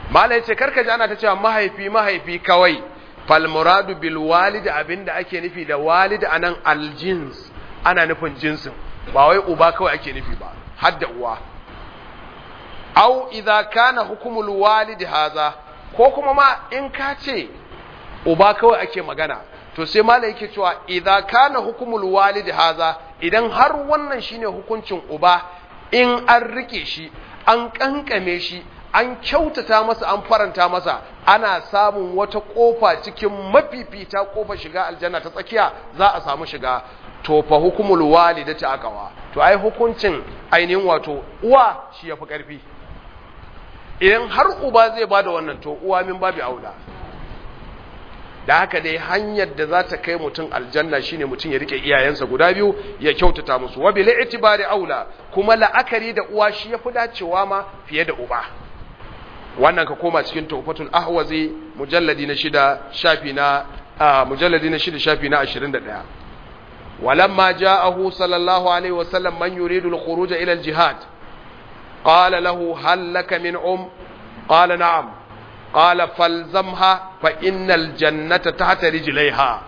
[SPEAKER 1] malai ce karka ji ana ta cewa mahaifi mahaifi kawai fal muradu bil walid abinda ake nufi da walid anan al jins ana nufin jinsin ba wai uba kawai ake nufi ba har da uwa au idza kana hukumul walid haza ko kuma ma in ka ce uba kawai ake magana to sai malai yake cewa idza kana hukumul walid haza idan har wannan shine hukuncin uba in an rike shi an kankame shi an kyautata masa an faranta masa ana samun wata kofa cikin mafifita kofa shiga aljanna ta tsakiya za a samu shiga to fa hukumul walidati aqwa to ai hukuncin ainihin wato uwa shi yafi karfi idan har uba zai bada wannan to uwa min babu aula da haka dai hanyar da za ta kai mutum aljanna shine mutum ya rike iyayensa guda biyu ya kyautata musu wa bil i'tibari aula kuma la'akari da uwa shi yafi dacewa ma fiye da uba wannan ka koma cikin Tuhfatul Ahwazi mujalladi na shida shafi na mujalladi na shida shafi na ashirin da ɗaya walamma ja'ahu sallallahu alaihi wasallam man yuridu al-khuruj ila al-jihad qala lahu hal laka min um qala na'am qala falzamha fa innal jannata tahta rijlaiha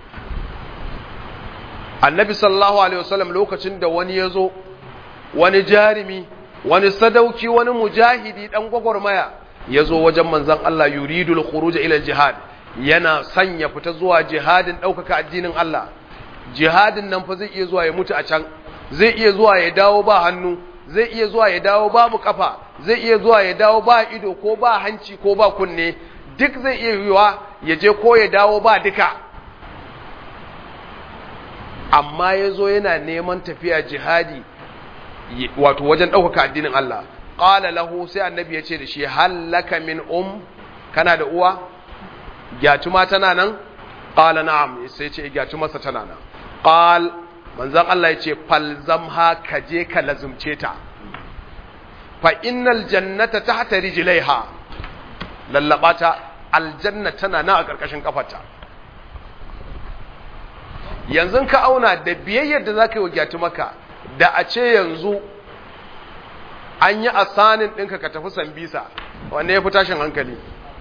[SPEAKER 1] annabi sallallahu alaihi wasallam lokacin da wani yazo wani jarimi wani sadauki wani mujahidi dan gwagwarmaya yazo wajen manzon Allah yuridul khuruj ila jihad yana sanya fita zuwa jihadin daukaka addinin Allah jihadin nan fa zai iya zuwa ya mutu a can zai iya zuwa ya dawo ba hannu zai iya zuwa ya dawo babu kafa zai iya zuwa ya dawo ba ido ko ba hanci ko ba kunne duk zai iya yiwa ya je ko ya dawo ba duka amma yazo yana neman tafiya jihadi wato wajen ɗaukaka addinin Allah qala lahu sai annabi ya ce da shi hallaka min um kana da uwa gyatuma tana nan qala na'am sai ce gyatuma sa tana nan qal manzon Allah ya ce falzamha kaje ka lazumce ta fa innal jannata tahta rijlaiha lallabata aljanna tana nan a karkashin kafarta yanzu ka auna da biyayyar da zaka yi wa gyatumaka da a ce yanzu an yi asanin ɗinka ka tafi sambisa wanne ya fi tashin hankali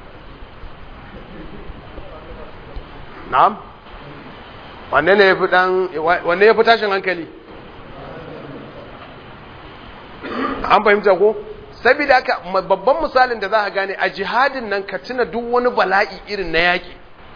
[SPEAKER 1] na'am wanne ne ya fi ɗan wanne ya fi tashin hankali an fahimta ko saboda haka babban misalin da za ka gane a jihadin nan ka tuna duk wani bala'i irin na yaƙi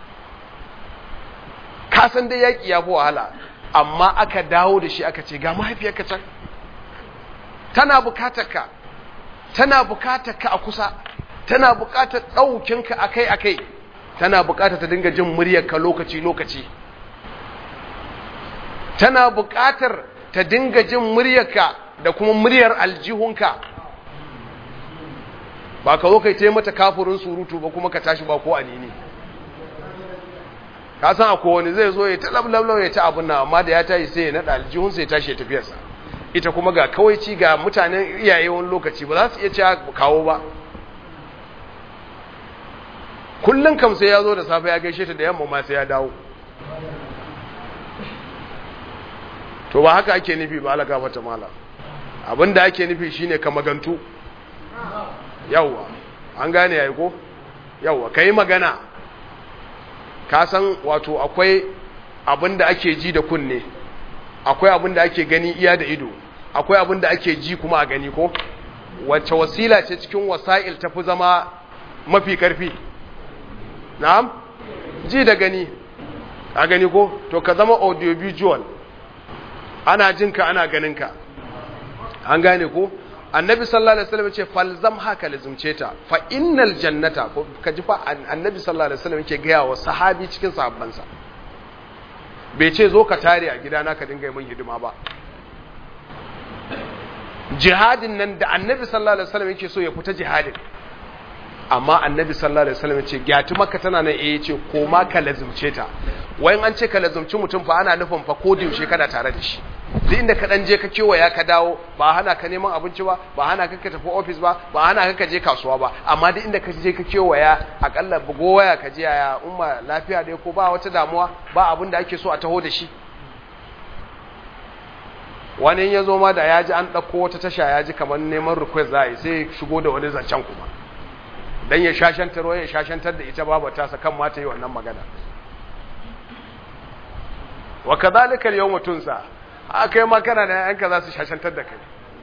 [SPEAKER 1] ka san dai yaƙi ya fi wahala amma aka dawo da shi aka ce ga mahaifiyarka can tana bukatar ka tana bukatar ka a kusa tana bukatar ɗaukinka akai akai tana bukatar ta dinga jin muryarka lokaci lokaci tana bukatar ta dinga jin muryarka da kuma muryar aljihunka ba ka zo kai ta mata kafurin surutu ba kuma ka tashi ba ko anini ka san akwai wani zai zo ya ta lablablau ya ta abun nan amma da ya tashi sai ya nada aljihun sai ya tashi ya tafiyarsa ita kuma ga kawaici ga mutanen iyaye wani lokaci ba za su iya cewa kawo ba kullun kam sai ya zo da safe ya gaishe ta da yamma ma sai ya dawo to ba haka ake nufi ba alaka fata mala abinda ake nufi shine ka magantu yawa an gane yayi ko yawa kai magana ka san wato akwai abin da ake ji da kunne akwai abin da ake gani iya da ido akwai abin da ake ji kuma a gani ko wacce wasila ce cikin wasa'il tafi zama mafi karfi na'am ji da gani a gani ko to ka zama audiovisual ana jinka ana ganinka an gane ko annabi sallallahu alaihi wasallam ce falzam haka lazumce ta fa innal jannata ka ji fa annabi sallallahu alaihi wasallam yake ga wa sahabi cikin sahabbansa bai ce zo ka tare a gidana ka dinga yi min hidima ba jihadin nan da annabi sallallahu alaihi wasallam yake so ya fita jihadin amma annabi sallallahu alaihi wasallam yace gyatu makka tana nan eh yace ko ma ka lazumce ta wayin an ce ka lazumci mutum fa ana nufin fa ko da yaushe kana tare da shi duk inda ka dan je ka kewaya ka dawo ba hana ka neman abinci ba ba hana ka ka tafi office ba ba hana ka ka je kasuwa ba amma duk inda ka je ka kewaya akalla bugo waya ka je yaya umma lafiya dai ko ba wata damuwa ba abin da ake so a taho da shi wani ya zo ma da ya ji an ɗauko wata tasha ya ji kamar neman request za a yi sai shigo da wani zancen kuma dan ya shashantar ya shashantar da ita babu ta sakan ma ta yi wannan magana wa kadhalika al-yawma tunsa akai ma kana da yanka za su shashantar da kai.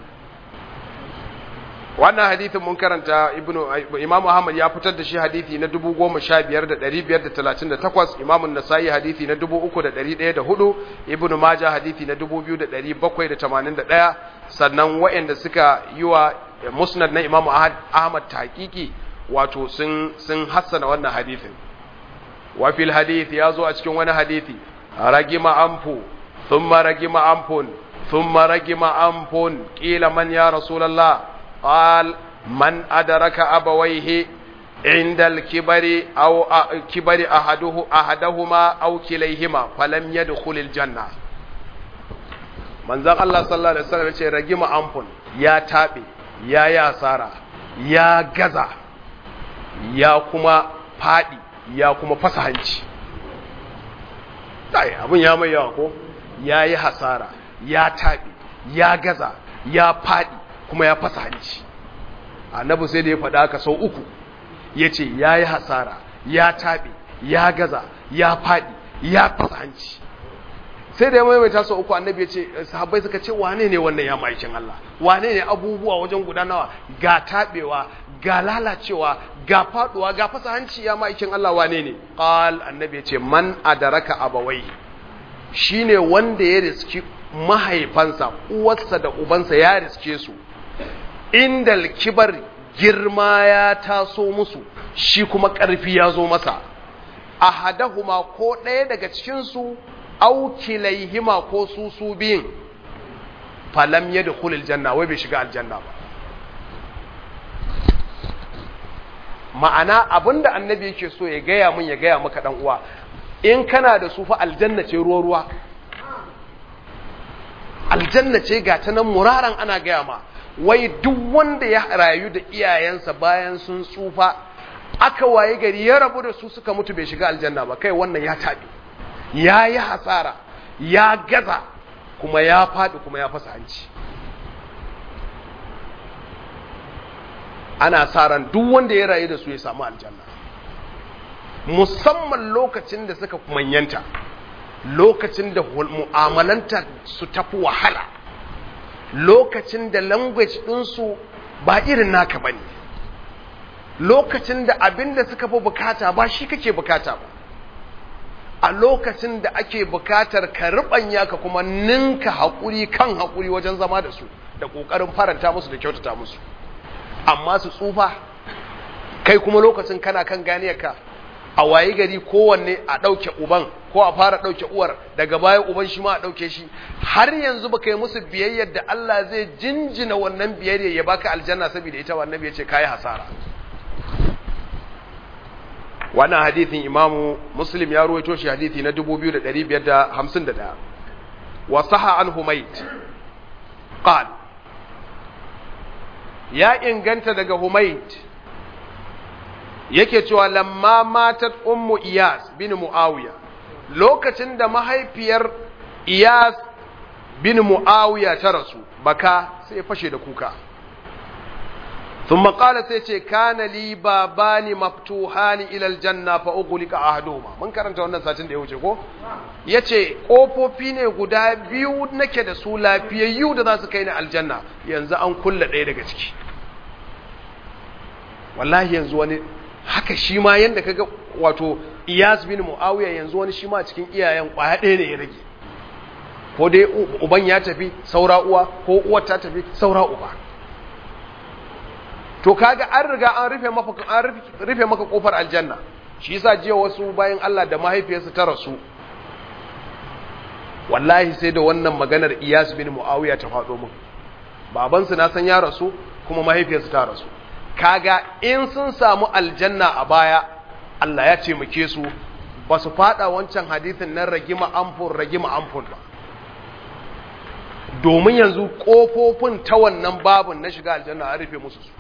[SPEAKER 1] Wannan hadithin mun karanta ibnu Imam Ahmad ya fitar da shi hadithi na dubu goma sha biyar da ɗari biyar da talatin da takwas, Imam An-Nasa'i hadithi na dubu uku da ɗari ɗaya da hudu, Ibn Majah hadithi na dubu biyu da ɗari bakwai da tamanin da ɗaya, sannan waɗanda suka yi wa Musnad na Imam Ahmad tahqiqi wato sun sun hassana wannan hadithin. Wa fil hadith ya zo a cikin wani hadithi ragima anfu thumma ragima anfun thumma ragima anfun qila man ya rasulullah قال من أدرك أبويه عند الكبر أو كبر أحده أحدهما أو كليهما فلم يدخل الجنة. من ذا الله صلى الله عليه وسلم يقول رجيم أنفن يا تابي يا يا سارة يا غزا يا كما فادي يا كما فسهنci. Dai abun ya mai yawa ko ya yi hasara ya tabi ya gaza ya fadi kuma ya fasa hanci. Annabi sai da ya faɗa haka sau uku ya ce ya yi hasara ya taɓe ya gaza ya faɗi ya fasa hanci. Sai da ya maimaita sau uku annabi ya ce sahabbai suka ce wane ne wannan ya ma'aikin Allah, wane ne abubuwa wajen gudanawa ga taɓewa ga lalacewa ga faɗuwa ga fasa hanci ya ma'aikin Allah wane ne? Qal annabi ya ce man adaraka abawai, shine wanda ya riski mahaifansa uwarsa da ubansa ya riske su indal kibar girma ya taso musu shi kuma ƙarfi ya zo masa ahadahuma ko ɗaya daga cikinsu au kilaihima ko su su biyun falam yadkhulul janna wai bai shiga aljanna ba. Ma'ana abinda annabi yake so ya gaya mun ya gaya maka dan uwa, in kana da su fa aljanna ce ruwa ruwa, aljanna ce ga ta nan muraran ana gaya ma. Wai duk wanda ya rayu da iyayensa bayan sun tsufa aka waye gari ya rabu da su suka mutu bai shiga aljanna ba, kai wannan ya tabi ya yi hasara ya gaza kuma ya faɗi kuma ya fasa hanci. Ana sa ran duk wanda ya rayu da su ya samu aljanna, musamman lokacin da suka manyanta, lokacin da mu'amalanta su tafi wahala, lokacin da language ɗinsu ba irin naka ba ne, lokacin da abin da suka fi bukata ba shi kake bukata ba, a lokacin da ake bukatar ka riɓanya ka kuma ninka haƙuri kan haƙuri wajen zama da su da ƙoƙarin faranta musu da kyautata musu. Amma su tsufa kai kuma lokacin kana kan ganiyarka, a wayi gari kowanne a ɗauke uban ko a fara ɗauke uwar daga baya uban shi ma a ɗauke shi, har yanzu baka yi musu biyayyar da Allah zai jinjina wannan biyayyar ya baka aljanna saboda ita wannan ya ce kayi hasara. Wannan hadithin Imamu Muslim ya ruwaito shi hadithi na dubu biyu da ɗari biyar da hamsin da ɗaya. Wa saha an Humayd qal, ya inganta daga Humayd yake cewa lamma matat ummu Iyas bin Muawiya, lokacin da mahaifiyar Iyas bin Muawiya ta rasu, baka sai fashe da kuka. Thumma qala sai ce kana li babani maftuhani ila aljanna fa ughliqa ahaduhuma. Mun karanta wannan satin da ya wuce ko? Yace kofofi ne guda biyu nake da su lafiyayyu da za su kai ni aljanna, yanzu an kulle ɗaya daga ciki. Wallahi yanzu wani haka shi ma yanda kaga wato Iyas bin Muawiya yanzu wani shi ma cikin iyayen kwaya ɗaya ne ya rage, ko dai uban ya tafi saura uwa ko uwar ta tafi saura uba. To kaga an riga an rufe maka an rufe maka kofar aljanna. Shi yasa jiya wasu bayan Allah da mahaifiyarsu ta rasu, wallahi sai da wannan maganar Iyas bin Muawiya ta faɗo min. Babansu na san ya rasu kuma mahaifiyarsu ta rasu. Kaga in sun samu aljanna a baya, Allah ya taimake su ba su fada wancan hadisin nan ragima amfun ragima amfun ba, domin yanzu kofofin ta wannan babun na shiga aljanna an rufe musu su.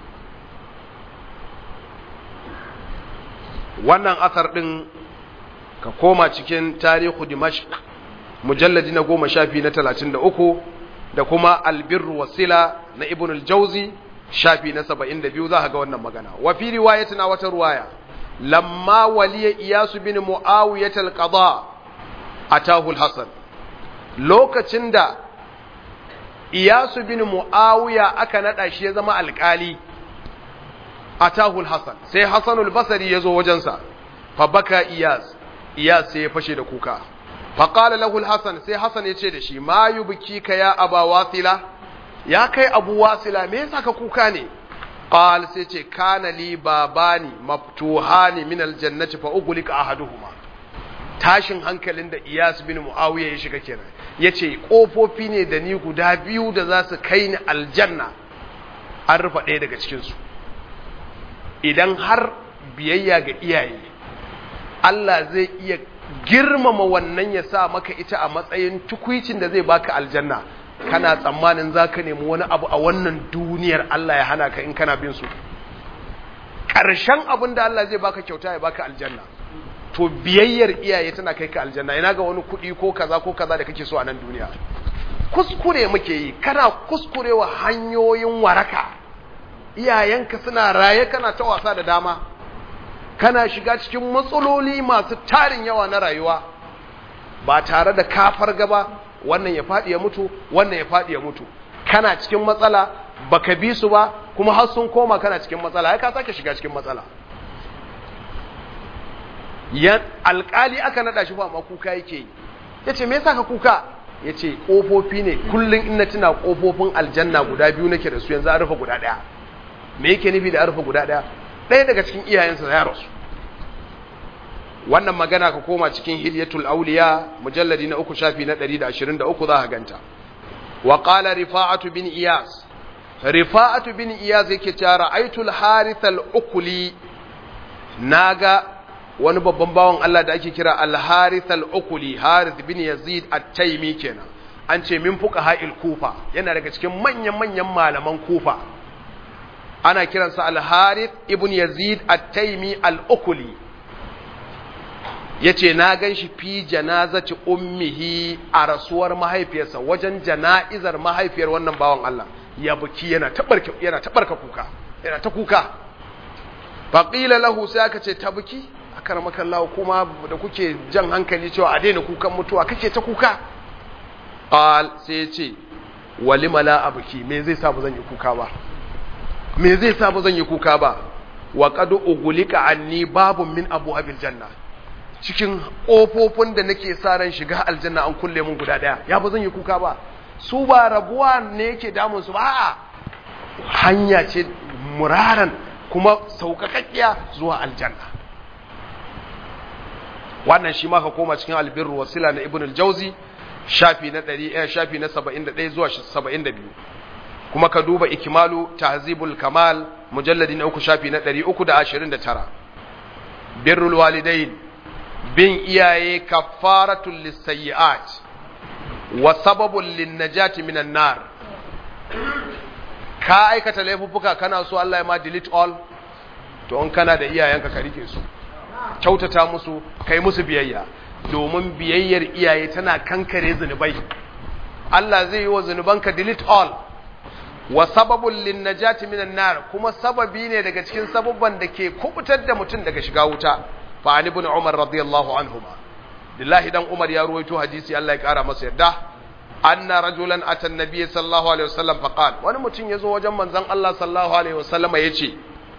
[SPEAKER 1] Wannan asar din ka koma cikin tarihu Dimashq mujalladi na goma shafi na talatin da uku da kuma albirru wasila na Ibn al-Jawzi shafi na saba'in da biyu za ka ga wannan magana. Wa fi riwayatina wata ruwaya, lamma waliya Iyas bin Muawiyah al-qada atahu al-Hasan, lokacin da Iyas bin Muawiya aka nada shi ya zama alkali, atahu al-Hasan, sai Hasan al-Basri yazo wajensa, fa baka Iyas, Iyas sai ya fashe da kuka. Fa qala lahu al-Hasan, sai Hasan ya ce da shi, ma yubkika ya Aba Wasila, ya kai Abu Wasila, me yasa ka kuka ne? Qal, sai ce, kana li babani maftuhani min al-jannati fa ughliqa ahaduhuma. Tashin hankalin da Iyas bin Muawiya ya shiga kenan, yace kofofi ne da ni guda biyu da za su kai ni aljanna, an rufe ɗaya daga cikin su. Idan har biyayya ga iyaye, Allah zai iya girmama wannan ya sa maka ita a matsayin tukuicin da zai baka aljanna, kana tsammanin zaka nemi wani abu a wannan duniyar Allah ya hana ka in kana bin su? Ƙarshen abin da Allah zai baka kyauta ya baka aljanna. To biyayyar iyaye tana kai ka aljanna, ina ga wani kuɗi ko kaza ko kaza da kake so a nan duniya. Kuskure muke yi, kana kuskurewa hanyoyin waraka. Iyayenka suna raye kana ta wasa da dama, kana shiga cikin matsaloli masu tarin yawa na rayuwa ba tare da kafar gaba, wannan ya faɗi ya mutu, wannan ya faɗi ya mutu. Kana cikin matsala, baka bi su ba, kuma har sun koma kana cikin matsala, ai ka sake shiga cikin matsala. Yan alƙali aka nada shi ba ma kuka yake yi. Yace me yasa ka kuka? Yace kofofi ne, kullun in na tuna kofofin aljanna guda biyu nake da su, yanzu an rufe guda ɗaya. Me yake nufi da an rufe guda ɗaya? Ɗaya daga cikin iyayensa ya rasu. Wannan magana ka koma cikin Hilyatul Awliya mujalladi na uku shafi na ɗari da ashirin da uku za ka ganta. Wa qala Rifa'atu bin Iyas, Rifa'atu bin Iyas yake cewa ra'aytul Harith al-Ukli, naga wani babban bawan Allah da ake kira al-Harith al-Ukli, Harith bin Yazid at-Taymi kenan. An ce min fuqaha'il Kufa, yana daga cikin manyan manyan malaman Kufa. Ana kiransa al-Harith ibn Yazid at-Taymi al-Ukli. Yace na ganshi fi janazati ummihi, a rasuwar mahaifiyarsa, wajen jana'izar mahaifiyar wannan bawan Allah. Ya buki yana tabarka yana tabarka kuka, yana ta kuka. Faqila lahu, sai aka ce ta buki, akaramaka Allah, kuma da kuke jan hankali cewa a daina kukan mutuwa kake ta kuka. Qal, sai yace walima la abuki, me zai sa ba zan yi kuka ba? Me zai sa ba zan yi kuka ba? Wa qad ugulika anni babun min abwabil janna, cikin kofofin da nake sa ran shiga aljanna an kulle mun guda daya, ya ba zan yi kuka ba? Su ba rabuwa ne yake damun su ba, a'a hanya ce muraran kuma saukakakkiya zuwa aljanna. Wannan shi ma ka koma cikin albirru wasila na ibn al-Jawzi shafi na ɗari shafi na saba'in da ɗaya zuwa saba'in da biyu. Kuma ka duba ikmalu tahzibul kamal mujalladi na uku shafi na ɗari uku da ashirin da tara. Birrul walidain, bin iyaye kaffaratul lisayyi'at wa sababul linnajati minan nar. Ka aikata laifuffuka kana so Allah ya ma delete all, to in kana da iyayenka ka rike su, kyautata musu, kai musu biyayya, domin biyayyar iyaye tana kankare zunubai. Allah zai yi wa zunubanka delete all. Wa sababul linnajati minan nar, kuma sababi ne daga cikin sababban da ke kubutar da mutum daga shiga wuta. Fa an ibn Umar radiyallahu anhuma, lillahi dan Umar ya ruwaito hadisi, Allah ya kara masa yarda, anna rajulan atan nabiy sallallahu alaihi wasallam fa qala, wani mutum yazo wajen manzon Allah sallallahu alaihi wasallam yace,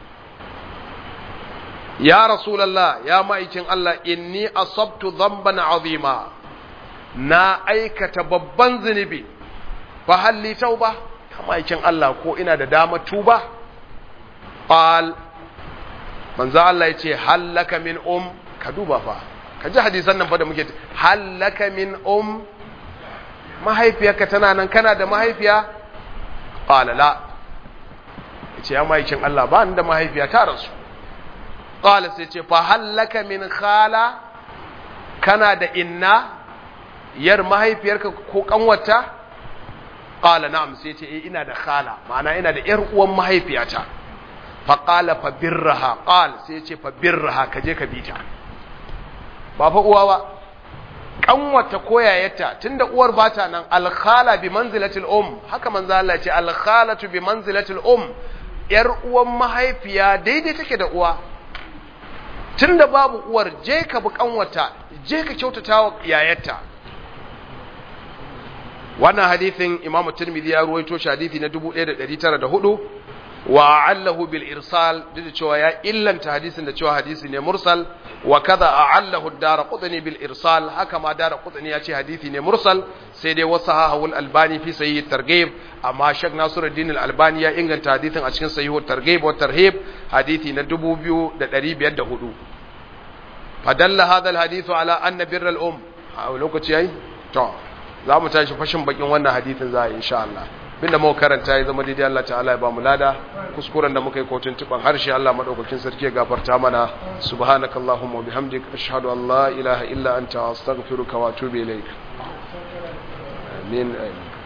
[SPEAKER 1] ya rasulullah, ya ma'aikin Allah, inni asabtu dhanban azima, na aikata babban zunubi, fa hal li tauba, ma'aikin Allah ko ina da dama tuba? Qal, manzo Allah yace hallaka min um, ka duba fa, ka ji hadisan nan fa da muke, hallaka min um, mahaifiyarka tana nan, kana da mahaifiya? Qala la, yace ya ma'aikin Allah ba ni da mahaifiya, ta rasu. Qala, sai ce fa hallaka min khala, kana da inna, yar mahaifiyarka ko kanwata? Qala na'am, sai ce eh ina da khala, ma'ana ina da yar uwan mahaifiyata. Fa qala fa birraha, qal, sai ce fa birraha, kaje ka bita. Ba fa uwa ba, kanwata ko yayata, tunda uwar bata nan, al khala bi manzilatil um, haka manzo Allah ya ce al khalatu bi manzilatil um, ‘yar uwan mahaifiya daidai take da uwa, tun da babu uwar je ka bi ƙanwata, je ka kyautata wa yayarta. Wannan hadithin Imam Tirmidhi ya ruwaito shi hadithi na dubu ɗaya da ɗari tara da hudu, wa a'allahu bil irsal, duk da cewa ya illanta hadisin da cewa hadisi ne mursal, wa kaza a'allahu ad-Daraqutni bil irsal, haka ma Daraqutni ya ce hadisi ne mursal, sai dai wasahahu al-Albani fi sahih at-Targhib, amma Sheikh Nasiruddin al-Albani ya inganta hadisin a cikin sahih at-Targhib wa tarhib hadisi na dubu biyu da ɗari biyar da hudu. Fadalla hadha al-hadithu ala anna birra al-um. A lokaci yayi to za mu tashi fashin bakin wannan hadisin za a insha Allah. Binda muka karanta ya zama daidai Allah ta'ala ya ba mu lada, kuskuren da muka yi kotun tuban harshe Allah madaukakin sarki ya gafarta mana. Subhanakallahumma wa bihamdik ashhadu an la ilaha illa anta astaghfiruka wa atubu ilaik. Amin.